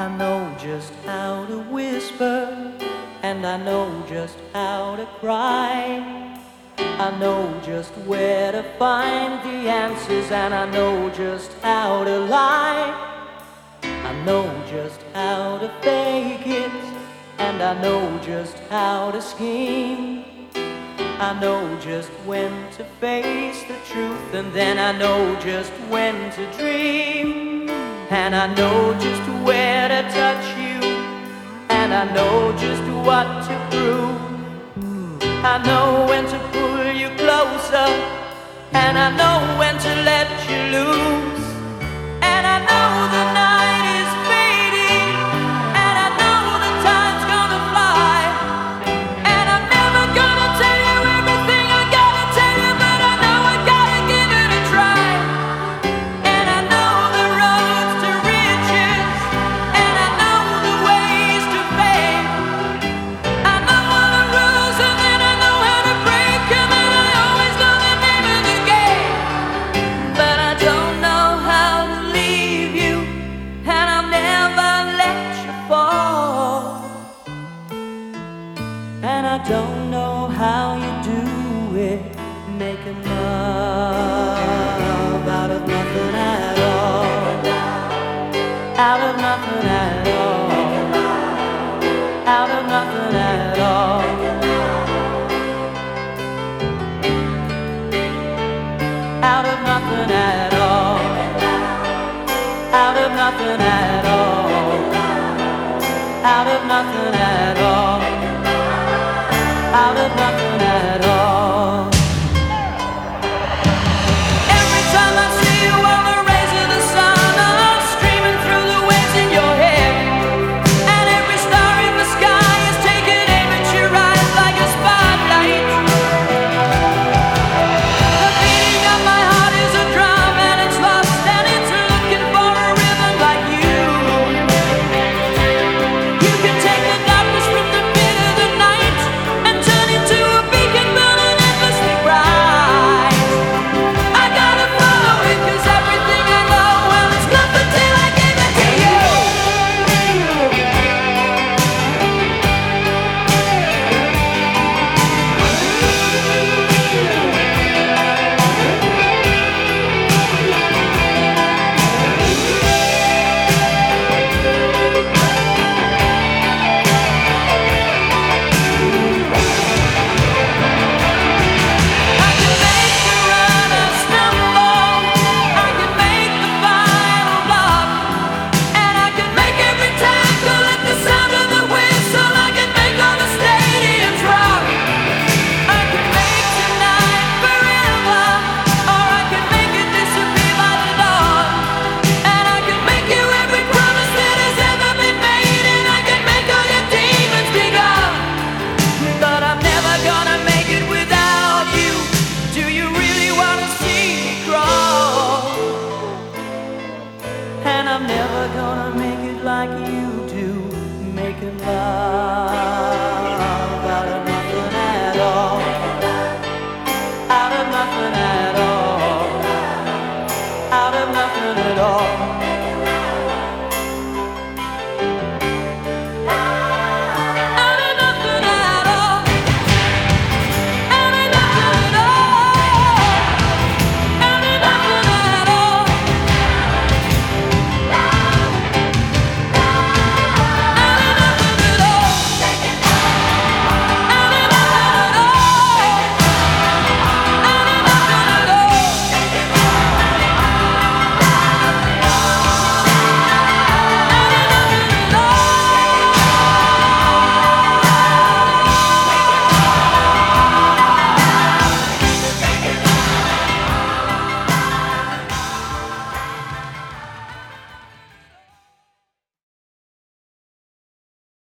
I know just how to whisper, and I know just how to cry. I know just where to find the answers, and I know just how to lie. I know just how to fake it, and I know just how to scheme. I know just when to face the truth, and then I know just when to dream. And I know just where to touch you, and I know just what to prove. I know when to pull you closer, and I know when to let you loose. And I know the night is fading, and I know the time's gonna fly. And I'm never gonna tell you everything I gotta tell you, but I know I gotta give it a try. And I know the roads to riches, and I know the ways to fame. I know all the rules, and then I know how to break 'em, and I always know the name of the game. But I don't know how to leave you, and I'll never let you fall. And I don't know how you do it, making love out of nothing at all. Out of nothing at all. Out of nothing at all. Out of nothing at all.